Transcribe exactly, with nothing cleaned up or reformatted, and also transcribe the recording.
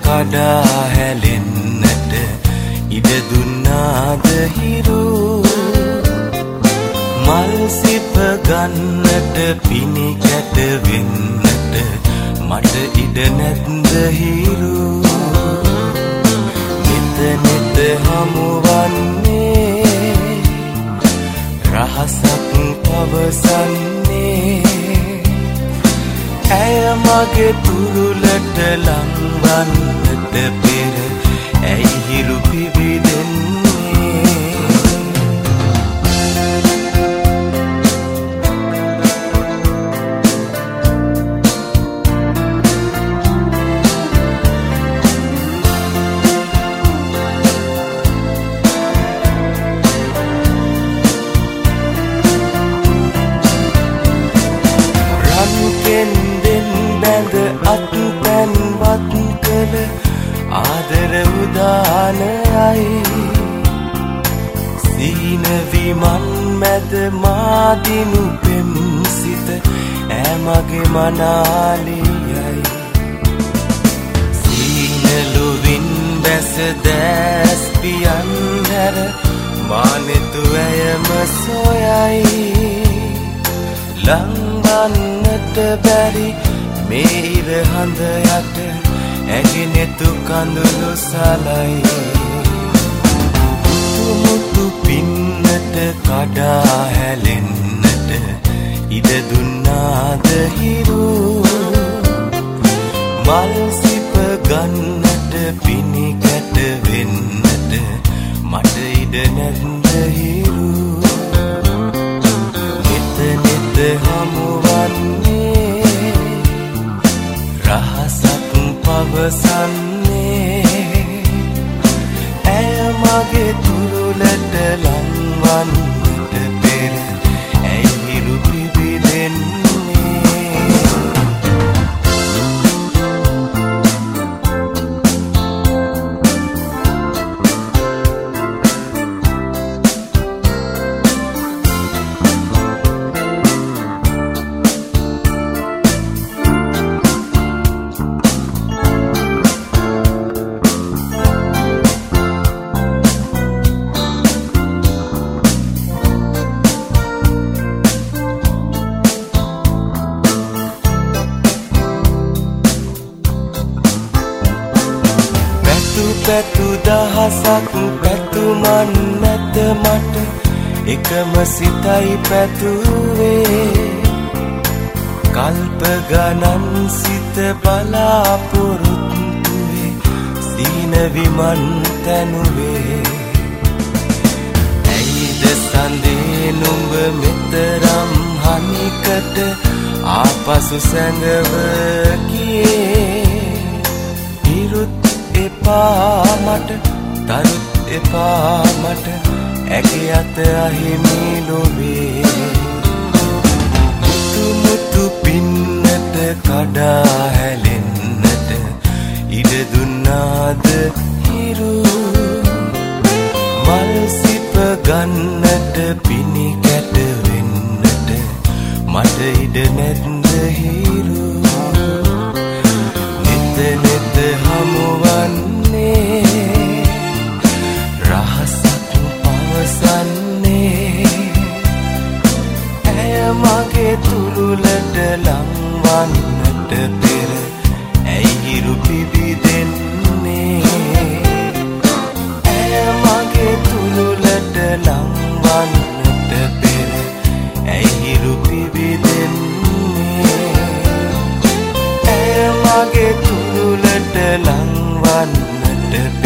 කඩා හැලෙන්නට ඉඩ දුන්නාද හිරු මල් සිප ගන්නට පිණි කැට වෙන්නට මට ඉඩ නැත්ද හිරු නිත නිත හමුවන්නේ රහසක් පවසන්නේ ඇය මගේ තුරුලට ලංවන්නට පෙර ඇයි හිරු පිබිදෙන්නේ අත්පැන්වත් කළ ආදර උදානයයි සීන විමන් මැද මාදිනු පෙම් සිත ඇමගේ මනාලියයි සීන ලුවින් බැස දැස් පියන් හැර මානෙතු ඇයම සොයයි ලංවන්නට බැරි මේ ඉර හඳ යට ඇගෙනෙතු කඳුළු සලයි මුතු පින්නට කඩා හැලෙන්නට ඉඩ දුන්නාද හිරු මල් සිප ගන්නට පිණි කැට වෙන්නට මට ඉඩ නැත්ද හිරු නිත නිත හමුවන්නේ රහසක් පවසන්නේ ඇය මගේ තුරුලට ලංවන්නට පෙර ඇයි හිරු පිබිදෙන්නේ පැතු දහසක් පැතුමන් නැත මට එකම සිතයි පැතුවේ කල්ප ගණන් සිත බලාපොරොත්තුවේ සීන විමන් තැනුවේ ඇයිද සඳේ නුඹ මෙතරම් හනිකට ආපසු සැඟව ගියේ ඉරුත් එපා මට තරුත් එපා මට ඇගේ අත අහිමි ලොවේ මුතු මුතු පින්නට කඩා හැලෙන්නට ඉඩ දුන්නාද හිරු මල් සිප ගන්නට පිණි කැට වෙන්නට මට ඉඩ නැත්ද හිරු නිත නිත හමුවන්නේ රහසක් පවසන්නේ ඇය මගේ තුරුලට ලංවන්නට පෙර ඇයි හිරු පිබිදෙන්නේ ඇය මගේ තුරුලට ලංවන්නට පෙර ඇයි හිරු පිබිදෙන්නේ ඇය මගේ තුරුලට ලංවන්නට